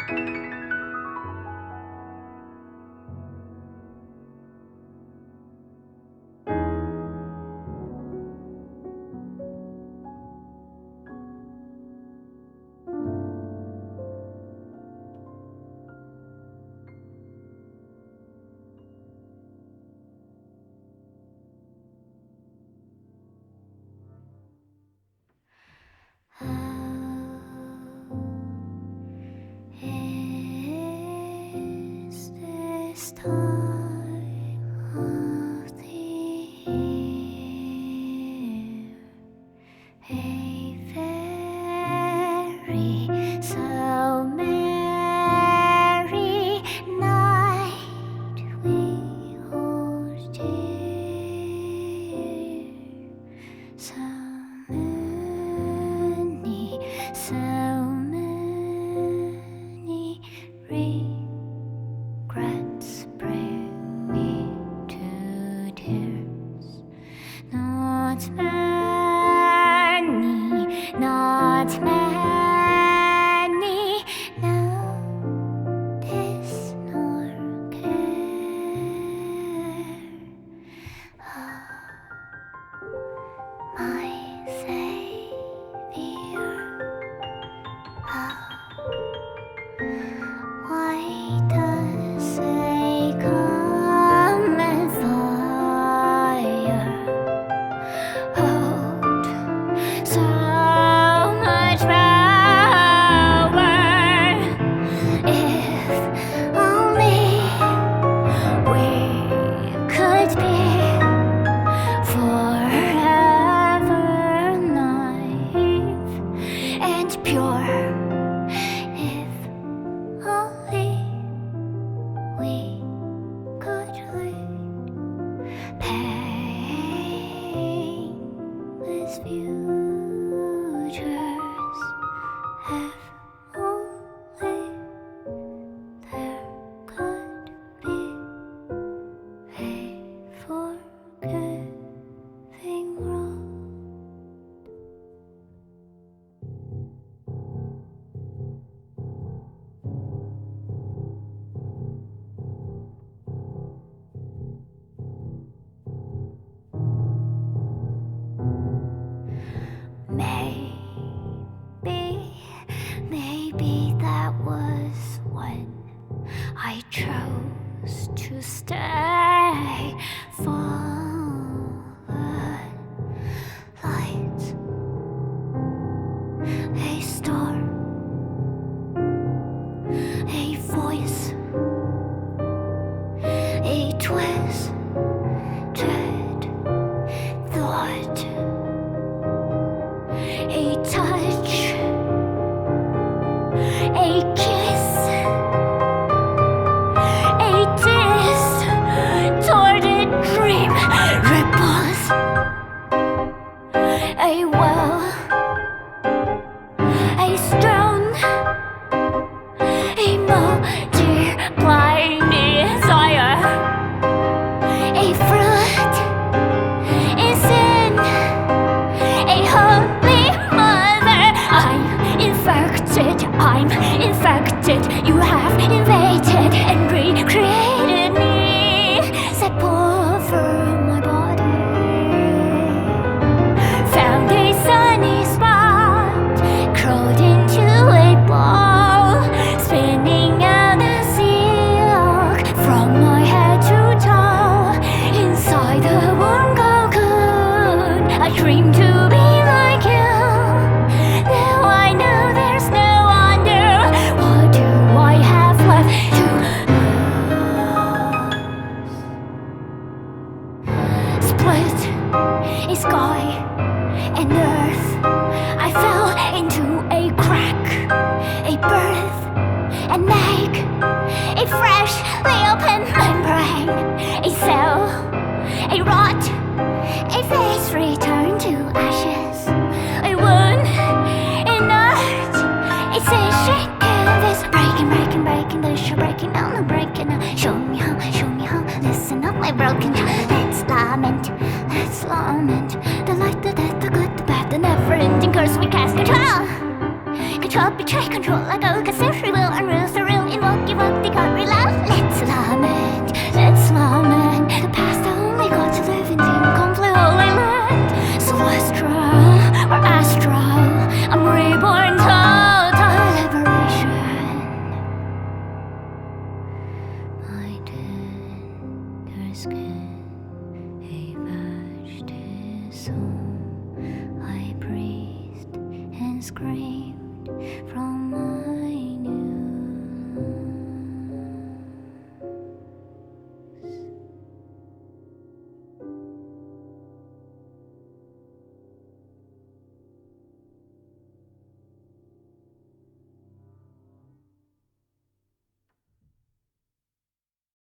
Is this time of the year a very so merry night we hold dear? So many regrets bring me to tears. Not many notice nor care. My Savior, why does they come and fire? Hold so much power. If only we could be forever naive and pure. If only we could lead painless futures. If only there could be a forgiving road. Maybe that was when I chose to stay fallen light. A storm, a voice, a twisted thought, a touch, a kiss, a distorted dream, ripples, a well, a stone, a multiplying desire, a fruit is sin, a holy mother. I'm infected. You have invaded and recreated me. Set over my body. Found a sunny spot, crawled into a ball, spinning out a silk from my head to toe. Inside the warm cocoon, I dream to be like you. Now I know there's no wonder. What do I have left to lose? Split a sky and earth. I fell into a crack, a birth, an egg, a freshly open membrane, a cell, a rot, a face returned to ashes, a wound, an art, a shaking canvas, breaking, the show breaking down, the breaking down. Show me how, listen up, my broken heart. Let's lament, the light, the death, the good, the bad, the never-ending curse we cast control. Control, betray, control, like a